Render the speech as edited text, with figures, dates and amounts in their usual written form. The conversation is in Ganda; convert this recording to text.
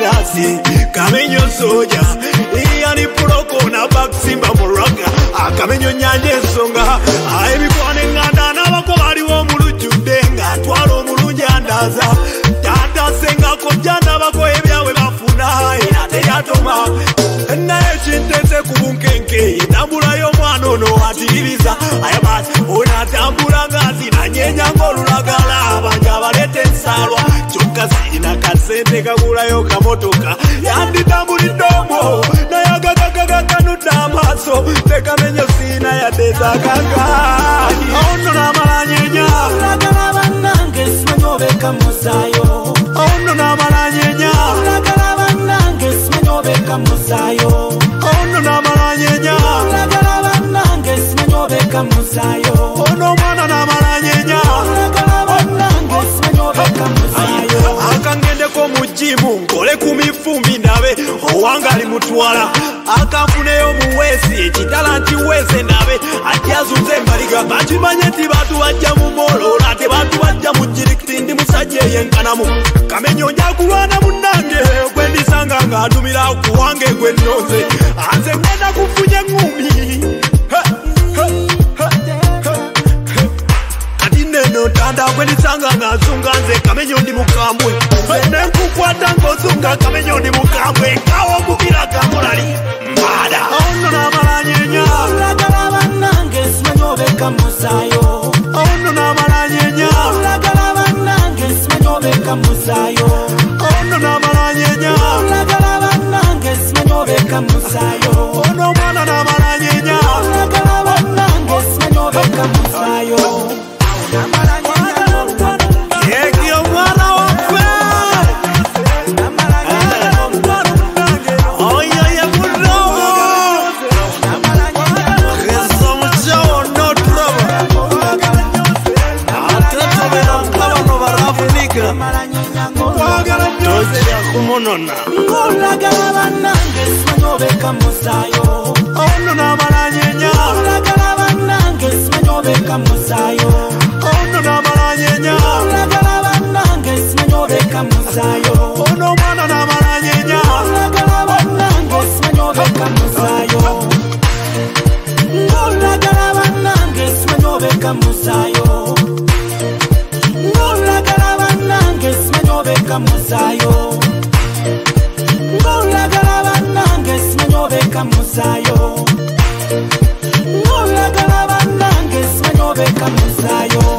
Badasi, Kamenyo Soja, Iani Puroko na Baksimba Muraga, Kamenyo Nyanje Songa, Aibikwane Nganda wako waliwo mulujudenga, twalo mulunjandaza, Tata Senga Kojanda wako ebyawe bafuna, Inate Yatoma, Naye Chintese kubunkenke, Tambula yo mwanono atiribiza, Ayabat, Unatambula ngazi na nyenya ngolulagala, Banja balete nsalwa, Choka zina kasente kagula yo kamotoka, Yandi tambuli domo, na yaga kanuta amaso, Teka menyo sina ya teza kaka, Ono na malanyenya, Ulagala banange simanyobeka musayo, Ono na malanyenya, Ulagala banange simanyobeka musayo, Ono na malanyenya, Ulagala banange simanyobeka musayo, Ono mwana na malanyenya, Ulagala banange simanyobeka musayo, Akangende ko mujimu, Nkole kumifumbi nabe, Owangali mutwala, Akamfuneyo muwesi, Chitalanti wese nabe, Atyazunze mbaliga, Bachimanyeti batu wajja mu molo, Late batu wajja mu jirikiti ndi musajje yenkanamu, Kamenyo njakulwana munange, Gwendisanga nga atumira kuwange gwennoze, Anze ngenda kufunye ngumi, Neno tanda gwendisanga nga zunga nze Kamenyo ndi mukambwe, Fene nkukwata ngozunga Kamenyo ndi mukambwe, Kawo mukira kamulali mbada. Ono na malanyenya, Ulagala banange simanyobeka musayo, Ono na malanyenya, Ulagala banange simanyobeka musayo, Ono na malanyenya, Ulagala banange simanyobeka musayo, Ono mwana na malanyenya, Ulagala banange simanyobeka musayo. Yekio mwana wakwe, Oya ya mudogo, Rezo mchao no trouble, Atento mera mkawa no barafu nika, Tochi ya kumonona, Ulagala banange simanyobeka musayo, Ono na malanyenya, Ulagala banange simanyobeka musayo, Ono na malanyenya, Ulagala banange simanyobeka musayo, Ono mwana na malanyenya, Ulagala banange simanyobeka musayo, Ulagala banange simanyobeka musayo, Ulagala banange simanyobeka musayo, Ulagala banange simanyobeka musayo, Ulagala banange simanyobeka musayo.